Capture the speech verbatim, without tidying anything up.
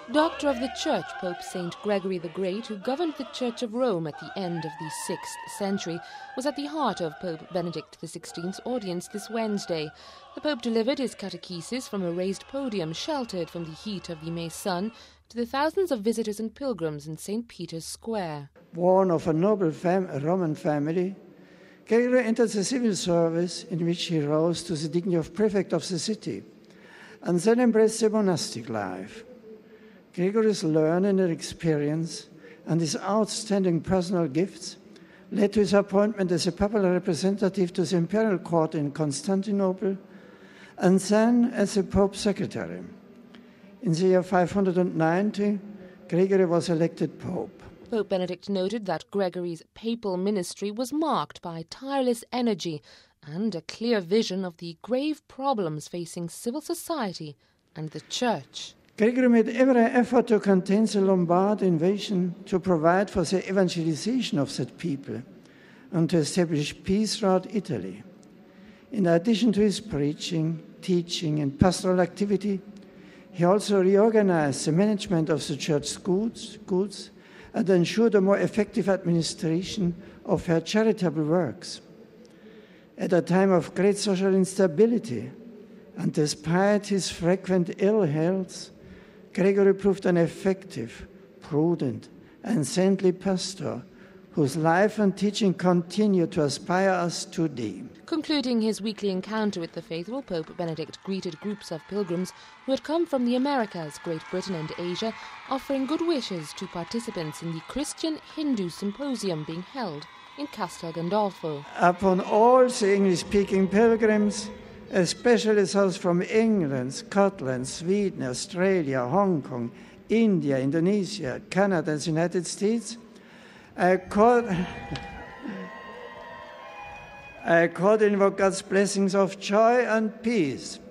Doctor of the Church, Pope Saint Gregory the Great, who governed the Church of Rome at the end of the sixth century, was at the heart of Pope Benedict the sixteenth's audience this Wednesday. The Pope delivered his catechesis from a raised podium sheltered from the heat of the May sun to the thousands of visitors and pilgrims in Saint Peter's Square. Born of a noble fam- Roman family, Gregory entered the civil service, in which he rose to the dignity of prefect of the city, and then embraced the monastic life. Gregory's learning and experience and his outstanding personal gifts led to his appointment as a papal representative to the imperial court in Constantinople and then as a Pope's secretary. In the year five hundred ninety, Gregory was elected Pope. Pope Benedict noted that Gregory's papal ministry was marked by tireless energy and a clear vision of the grave problems facing civil society and the Church. Gregory made every effort to contain the Lombard invasion, to provide for the evangelization of that people, and to establish peace throughout Italy. In addition to his preaching, teaching, and pastoral activity, he also reorganized the management of the church schools, schools and ensured a more effective administration of her charitable works. At a time of great social instability, and despite his frequent ill health, Gregory proved an effective, prudent, and saintly pastor whose life and teaching continue to inspire us today. Concluding his weekly encounter with the faithful, Pope Benedict greeted groups of pilgrims who had come from the Americas, Great Britain and Asia, offering good wishes to participants in the Christian-Hindu Symposium being held in Castel Gandolfo. Upon all the English-speaking pilgrims, especially those from England, Scotland, Sweden, Australia, Hong Kong, India, Indonesia, Canada, and the United States, I call, I call invoke God's blessings of joy and peace.